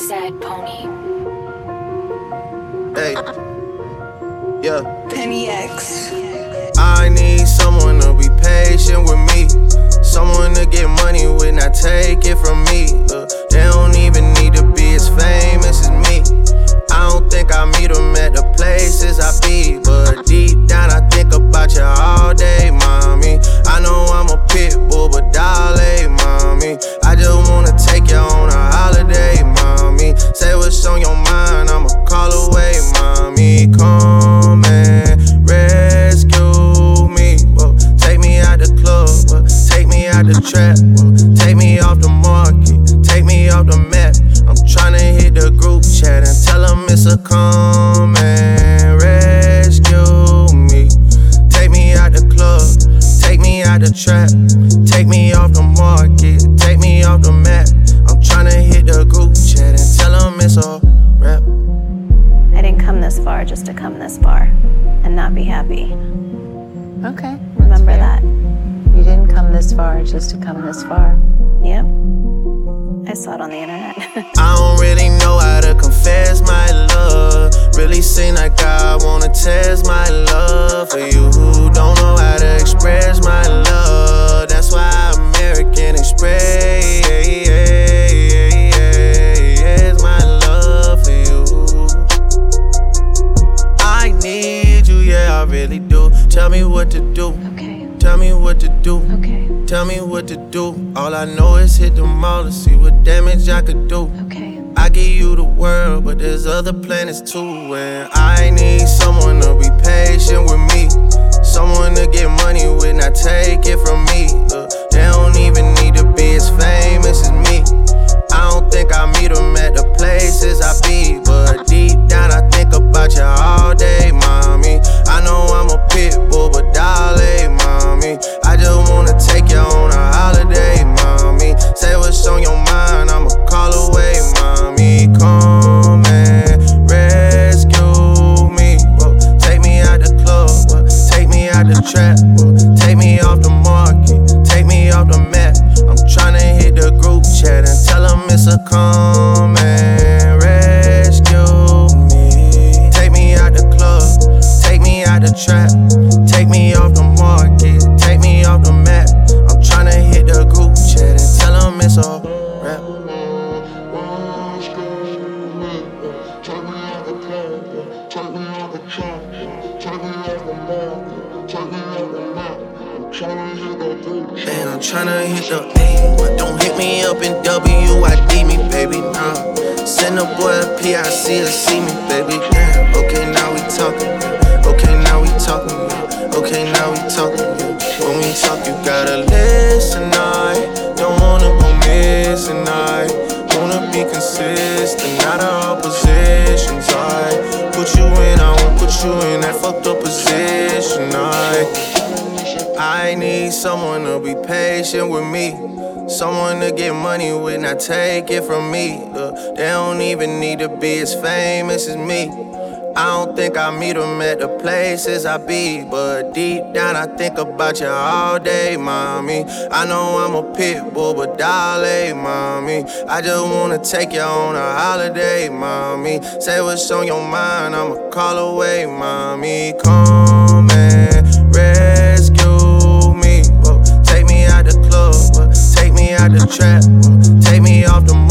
Sad Pony. Hey, yeah. Penny X. I need someone to be patient with me. Someone to get money with, not take it from me. They don't even need to be as famous as me. I don't think I meet them at the places I be, but deep down I think about you all day, mommy. I know I'm a pit bull, but darling, mommy, I just wanna take you on a holiday, mommy. Say what's on your mind, I'ma call away, mommy. Come and rescue me. Whoa, take me out the club, whoa, take me out the trap, whoa, take me off the market, take me off the map. I'm tryna hit the group chat and tell them it's a come and rescue me. Take me out the club, take me out the trap, take me off the market, take me off the map. I'm tryna hit the group chat and tell them it's a rap. I didn't come this far just to come this far and not be happy. Okay. Remember that. You didn't come this far just to come this far. Yep. I saw it on the internet. I don't really know how to confess my love. Really seem like I wanna test my love for you who don't know how to express my love. That's why American Express my love for you. I need you, yeah, I really do. Tell me what to do. Okay. Tell me what to do. Okay. Tell me what to do. All I know is hit the mall to see what damage I could do. Okay. I give you the world, but there's other planets too. And I need someone to be patient with me. Someone to get money with, not take it from me. They don't even need to be as famous as me. I don't think I meet them at the places I be, but deep down I think about you all day, mommy. I know I'm a pit bull, but darling, mommy, I just wanna take you on a holiday, mommy. Say what's on your mind, I'ma call away, mommy. Come and rescue me. Whoa, take me out the club, whoa, take me out the trap, whoa, take me off the market, take me off the map. I'm tryna hit the group chat and tell them it's a come and rescue me. Take me out the club, take me out the trap, take me off the market, take me off the map. I'm tryna hit the group chat and tell them it's a rap. And I'm tryna hit the A, but don't hit me up in WID me, baby, nah. Send a boy a PIC to see me, baby, damn. Okay, now we talking, okay, now we talking, okay, now we talking. When we talk, you gotta listen, I don't wanna go missing, I wanna be consistent, not all positions. I put you in, I won't put you in that fucked up position. I need someone to be patient with me. Someone to get money with, not take it from me. They don't even need to be as famous as me. I don't think I meet them at the places I be, but deep down I think about you all day, mommy. I know I'm a pit bull, but darling, mommy, I just wanna take you on a holiday, mommy. Say what's on your mind, I'ma call away, mommy. Come and rescue me. Whoa, take me out the club, whoa, take me out the trap, whoa, take me off the